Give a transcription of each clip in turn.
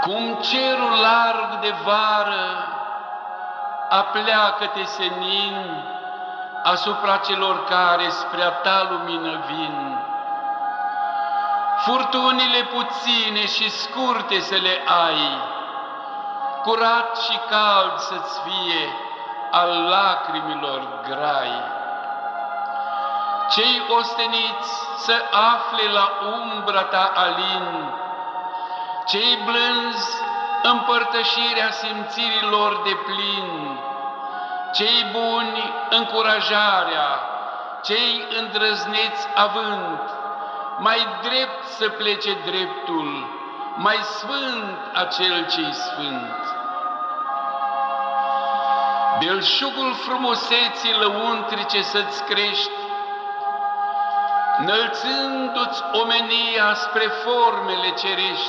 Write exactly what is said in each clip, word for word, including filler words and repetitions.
Cum cerul larg de vară apleacă-te senin asupra celor care spre-a ta lumină vin. Furtunile puține și scurte să le ai, curat și cald să-ți fie al lacrimilor grai. Cei osteniți să afle la umbra ta alin, cei blânzi împărtășirea simțirilor de plin, cei buni încurajarea, cei îndrăzneți având, mai drept să plece dreptul, mai sfânt acel ce-i sfânt. Belșugul frumuseții lăuntrice să-ți crești, înălțându-ți omenia spre formele cerești.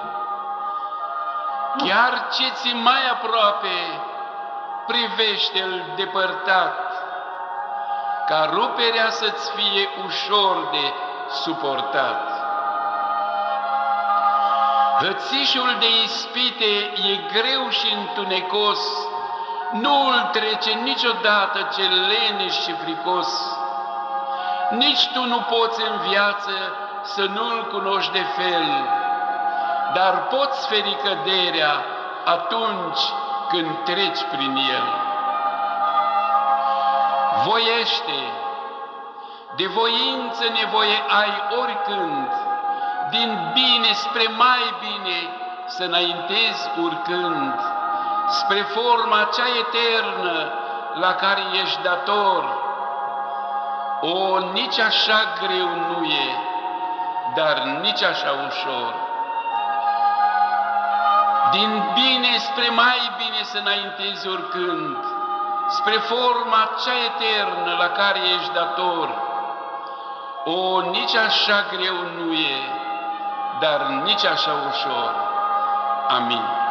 Chiar ce ți mai aproape, privește-l depărtat, ca ruperea să-ți fie ușor de suportat. Hățișul de ispite e greu și întunecos, nu-l trece niciodată cel leneș și fricos. Nici tu nu poți în viață să nu-l cunoști de fel, dar poți feri căderea atunci când treci prin el. Voiește, de voință nevoie ai oricând, din bine spre mai bine să înaintezi urcând, spre forma cea eternă la care ești dator. O, nici așa greu nu e, dar nici așa ușor. Din bine spre mai bine să înaintezi urcând, spre forma cea eternă la care ești dator. O, nici așa greu nu e, dar nici așa ușor. Amin.